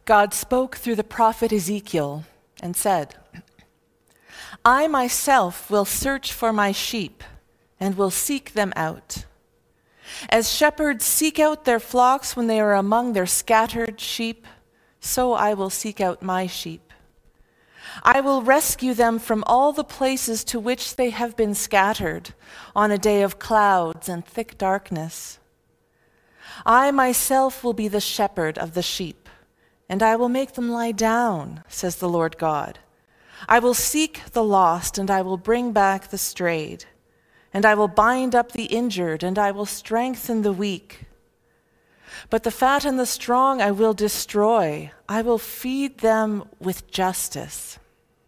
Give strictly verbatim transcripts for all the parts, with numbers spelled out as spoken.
God spoke through the prophet Ezekiel and said, I myself will search for my sheep and will seek them out. As shepherds seek out their flocks when they are among their scattered sheep, so I will seek out my sheep. I will rescue them from all the places to which they have been scattered on a day of clouds and thick darkness. I myself will be the shepherd of the sheep, and I will make them lie down, says the Lord God. I will seek the lost, and I will bring back the strayed. And I will bind up the injured, and I will strengthen the weak. But the fat and the strong I will destroy. I will feed them with justice.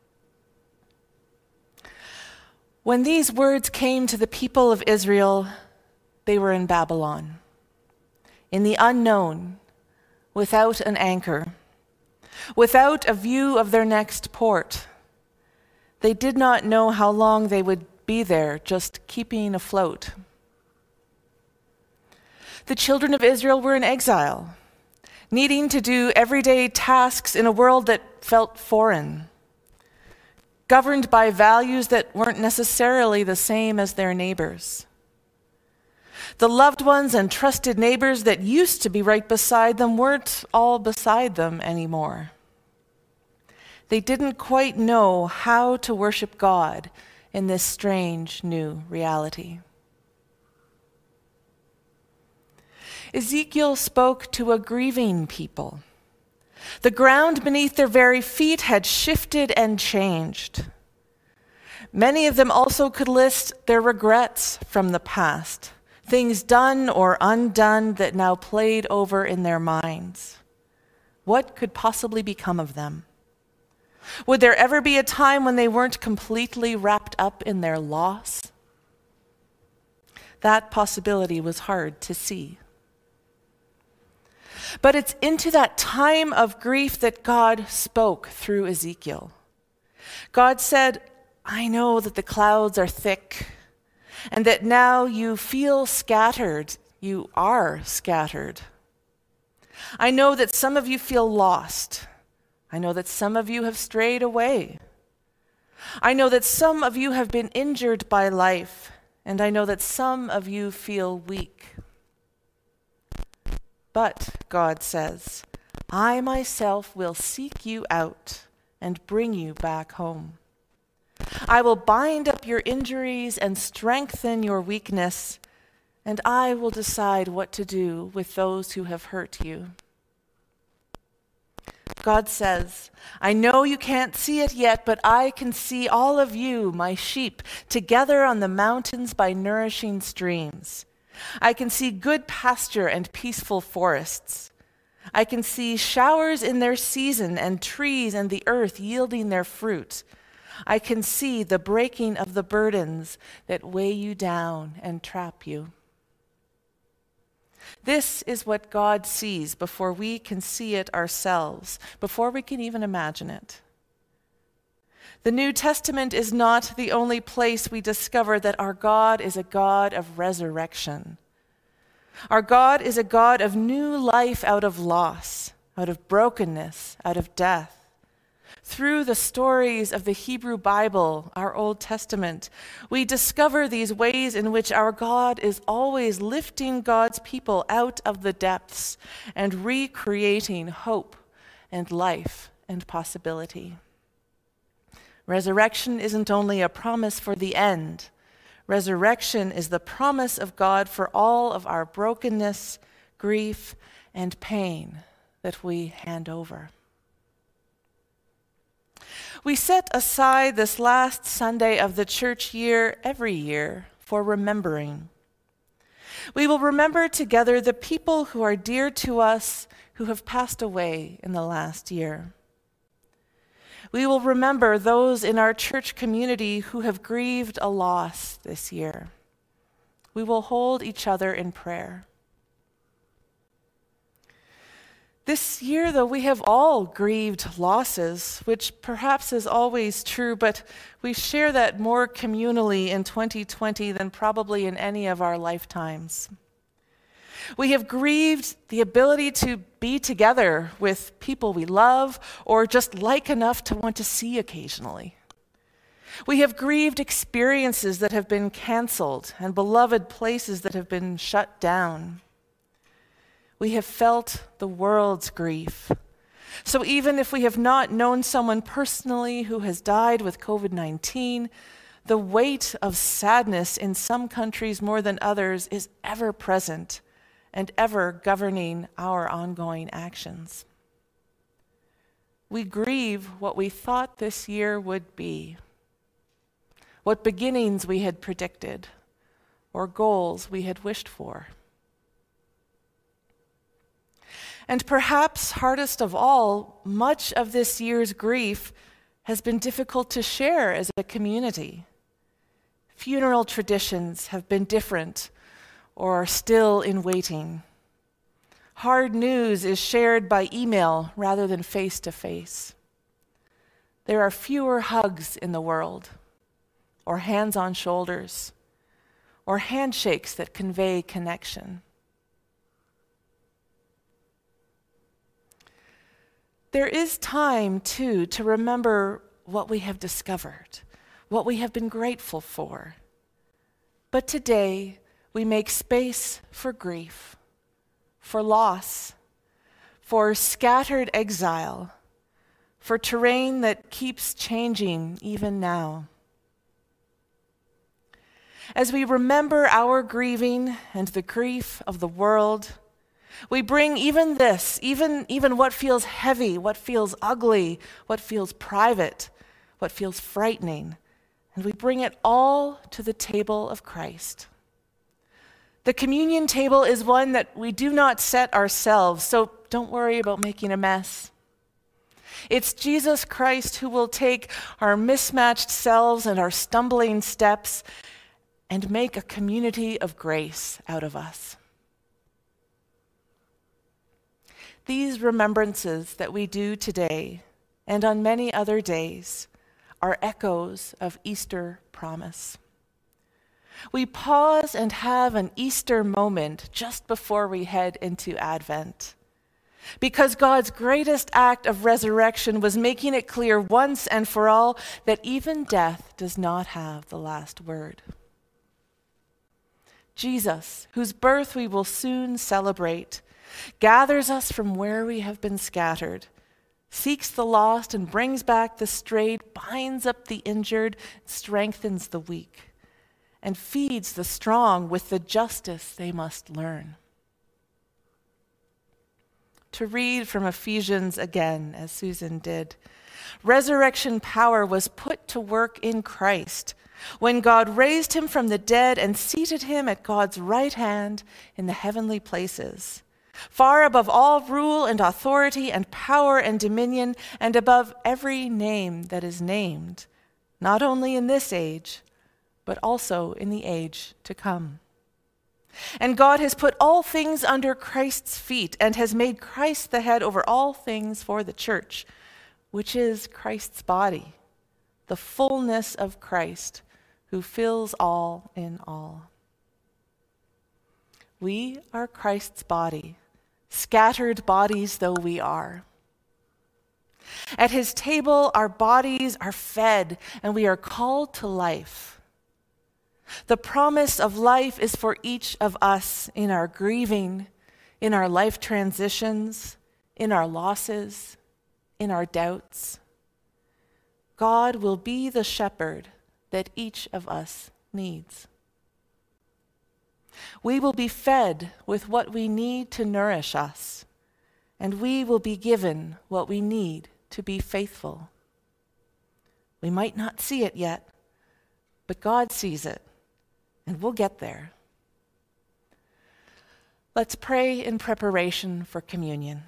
When these words came to the people of Israel, they were in Babylon, in the unknown, without an anchor, without a view of their next port. They did not know how long they would be there, just keeping afloat. The children of Israel were in exile, needing to do everyday tasks in a world that felt foreign, governed by values that weren't necessarily the same as their neighbors. The loved ones and trusted neighbors that used to be right beside them weren't all beside them anymore. They didn't quite know how to worship God in this strange new reality. Ezekiel spoke to a grieving people. The ground beneath their very feet had shifted and changed. Many of them also could list their regrets from the past, things done or undone that now played over in their minds. What could possibly become of them? Would there ever be a time when they weren't completely wrapped up in their loss? That possibility was hard to see. But it's into that time of grief that God spoke through Ezekiel. God said, I know that the clouds are thick, and that now you feel scattered. You are scattered. I know that some of you feel lost. I know that some of you have strayed away. I know that some of you have been injured by life, and I know that some of you feel weak. But, God says, I myself will seek you out and bring you back home. I will bind up your injuries and strengthen your weakness, and I will decide what to do with those who have hurt you. God says, I know you can't see it yet, but I can see all of you, my sheep, together on the mountains by nourishing streams. I can see good pasture and peaceful forests. I can see showers in their season and trees and the earth yielding their fruit. I can see the breaking of the burdens that weigh you down and trap you. This is what God sees before we can see it ourselves, before we can even imagine it. The New Testament is not the only place we discover that our God is a God of resurrection. Our God is a God of new life out of loss, out of brokenness, out of death. Through the stories of the Hebrew Bible, our Old Testament, we discover these ways in which our God is always lifting God's people out of the depths and recreating hope and life and possibility. Resurrection isn't only a promise for the end. Resurrection is the promise of God for all of our brokenness, grief, and pain that we hand over. We set aside this last Sunday of the church year every year for remembering. We will remember together the people who are dear to us who have passed away in the last year. We will remember those in our church community who have grieved a loss this year. We will hold each other in prayer. This year, though, we have all grieved losses, which perhaps is always true, but we share that more communally in twenty twenty than probably in any of our lifetimes. We have grieved the ability to be together with people we love or just like enough to want to see occasionally. We have grieved experiences that have been canceled and beloved places that have been shut down. We have felt the world's grief. So even if we have not known someone personally who has died with covid nineteen, the weight of sadness in some countries more than others is ever present and ever governing our ongoing actions. We grieve what we thought this year would be, what beginnings we had predicted, or goals we had wished for. And perhaps hardest of all, much of this year's grief has been difficult to share as a community. Funeral traditions have been different or are still in waiting. Hard news is shared by email rather than face-to-face. There are fewer hugs in the world, or hands on shoulders, or handshakes that convey connection. There is time, too, to remember what we have discovered, what we have been grateful for. But today, we make space for grief, for loss, for scattered exile, for terrain that keeps changing even now. As we remember our grieving and the grief of the world, we bring even this, even, even what feels heavy, what feels ugly, what feels private, what feels frightening, and we bring it all to the table of Christ. The communion table is one that we do not set ourselves, so don't worry about making a mess. It's Jesus Christ who will take our mismatched selves and our stumbling steps and make a community of grace out of us. These remembrances that we do today and on many other days are echoes of Easter promise. We pause and have an Easter moment just before we head into Advent, because God's greatest act of resurrection was making it clear once and for all that even death does not have the last word. Jesus, whose birth we will soon celebrate, gathers us from where we have been scattered, seeks the lost and brings back the strayed, binds up the injured, strengthens the weak, and feeds the strong with the justice they must learn. To read from Ephesians again, as Susan did, resurrection power was put to work in Christ when God raised him from the dead and seated him at God's right hand in the heavenly places, far above all rule and authority and power and dominion, and above every name that is named, not only in this age, but also in the age to come. And God has put all things under Christ's feet and has made Christ the head over all things for the church, which is Christ's body, the fullness of Christ, who fills all in all. We are Christ's body, scattered bodies though we are. At his table, our bodies are fed and we are called to life. The promise of life is for each of us in our grieving, in our life transitions, in our losses, in our doubts. God will be the shepherd that each of us needs. We will be fed with what we need to nourish us, and we will be given what we need to be faithful. We might not see it yet, but God sees it. And we'll get there. Let's pray in preparation for communion.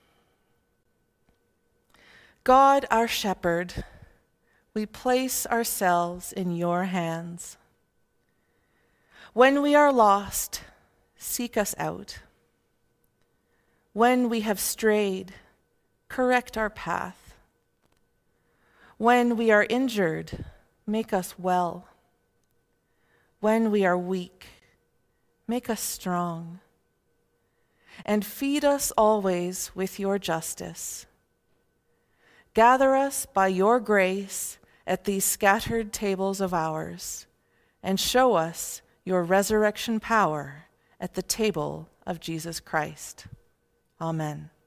God, our shepherd, we place ourselves in your hands. When we are lost, seek us out. When we have strayed, correct our path. When we are injured, make us well. When we are weak, make us strong. and feed us always with your justice. Gather us by your grace at these scattered tables of ours, and show us your resurrection power at the table of Jesus Christ. Amen.